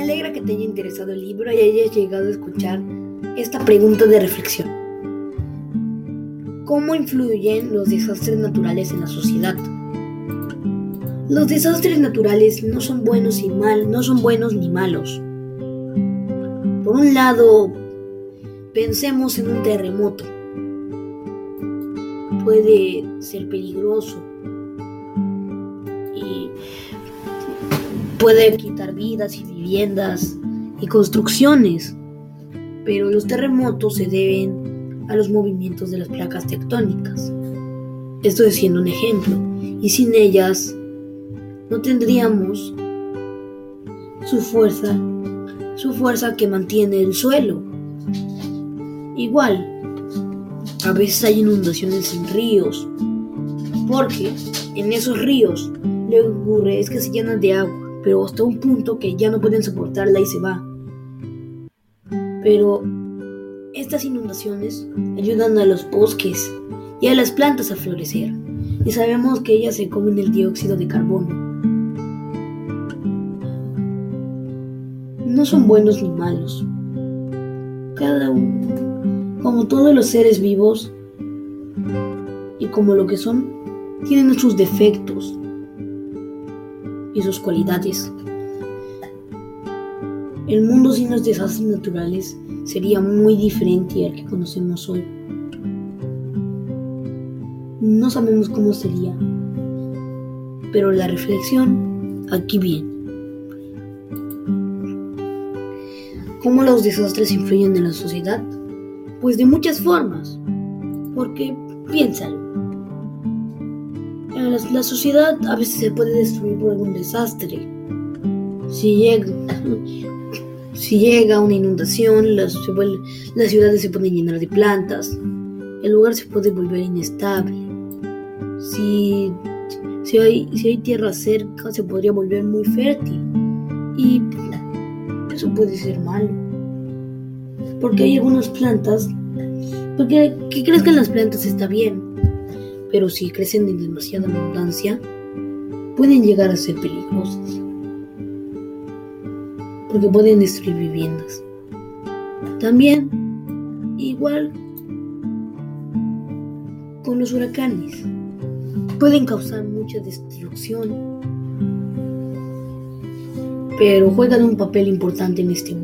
Me alegra que te haya interesado el libro y hayas llegado a escuchar esta pregunta de reflexión. ¿Cómo influyen los desastres naturales en la sociedad? Los desastres naturales no son buenos ni malos. Por un lado, pensemos en un terremoto. Puede ser peligroso y puede quitar vidas y viviendas y construcciones, pero los terremotos se deben a los movimientos de las placas tectónicas. Estoy siendo un ejemplo, y sin ellas no tendríamos su fuerza que mantiene el suelo. Igual, a veces hay inundaciones en ríos, porque en esos ríos lo que ocurre es que se llenan de agua, pero hasta un punto que ya no pueden soportarla y se va. Pero estas inundaciones ayudan a los bosques y a las plantas a florecer, y sabemos que ellas se comen el dióxido de carbono. No son buenos ni malos. Cada uno, como todos los seres vivos y como lo que son, tienen sus defectos y sus cualidades. El mundo sin los desastres naturales sería muy diferente al que conocemos hoy. No sabemos cómo sería, pero la reflexión aquí viene. ¿Cómo los desastres influyen en la sociedad? Pues de muchas formas, porque piénsalo. La sociedad a veces se puede destruir por algún desastre. Si llega una inundación, las ciudades se pueden llenar de plantas, el lugar se puede volver inestable. Si hay tierra cerca, se podría volver muy fértil, y eso puede ser malo, porque hay algunas plantas, porque que crezcan las plantas está bien, pero si crecen en demasiada abundancia, pueden llegar a ser peligrosas, porque pueden destruir viviendas. También, igual con los huracanes, pueden causar mucha destrucción, pero juegan un papel importante en este